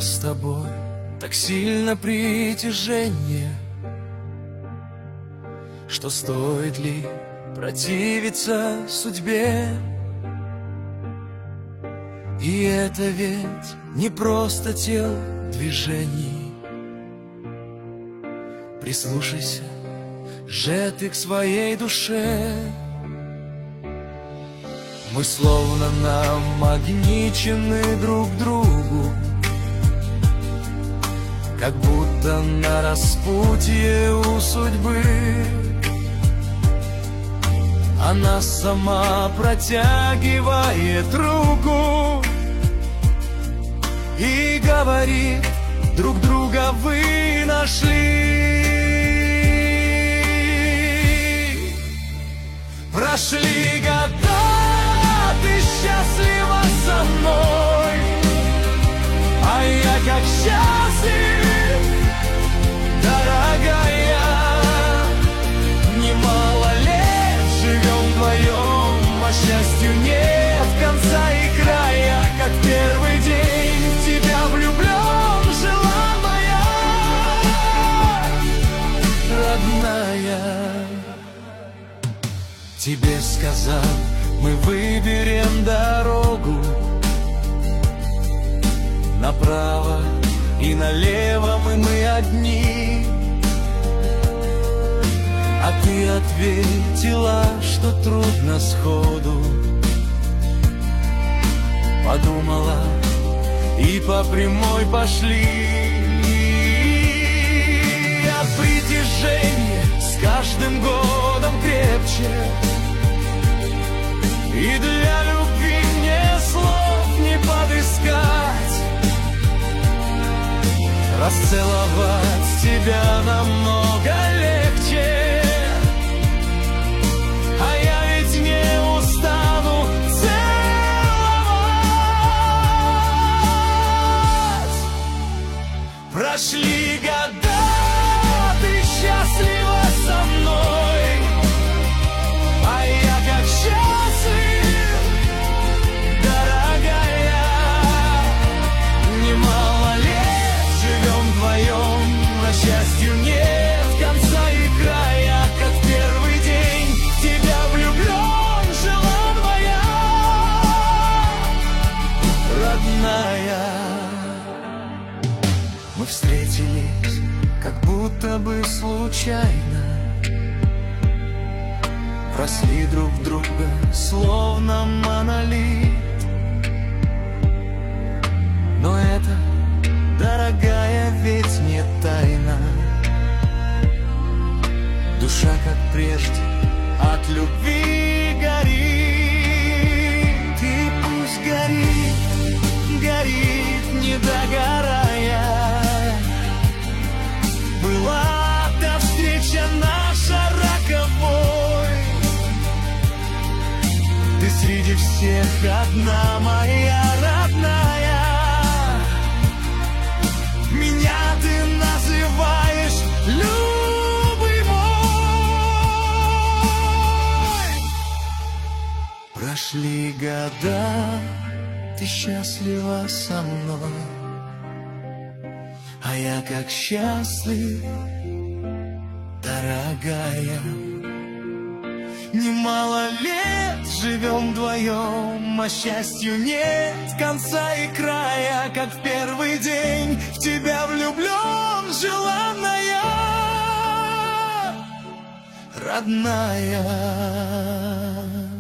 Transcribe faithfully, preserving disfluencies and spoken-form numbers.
нас с тобой так сильно притяжение, что стоит ли противиться судьбе? И это ведь не просто тел движений. Прислушайся же ты к своей душе. Мы словно намагничены друг к другу, как будто на распутье у судьбы. Она сама протягивает руку и говорит: друг друга вы нашли. Прошли года, ты счастлива со мной, а я как счастлив, дорогая. Немало лет живем вдвоем, а счастью нет конца и края. Как первый день в тебя влюблен, желанная, родная. Тебе сказал, мы выберем дорогу направо и налево, мы, мы одни. А ты ответила, что трудно сходу. Подумала и по прямой пошли. А притяжение с каждым годом крепче, и для любви мне слов не подыскать. Расцеловать тебя намного легче, а я ведь не устану целовать. Прошли года, ты счастлива со мной, а я как счастлив, дорогая. Немало лет живем вдвоем, а счастью нет конца и края. Как в первый день в тебя влюблен, желанная, родная. Мы встретились как будто бы случайно, росли друг в друга, словно монолит. Но это, дорогая, ведь не тайна. Душа, как прежде, от любви горит. И пусть горит, горит, не догорая. Была та встреча наша роковой. Ты среди всех одна, моя родная. Меня ты называешь любимой. Прошли года, ты счастлива со мной, а я как счастлив, дорогая. Немало лет живем вдвоем, а счастью нет конца и края. Как в первый день в тебя влюблен, желанная, родная.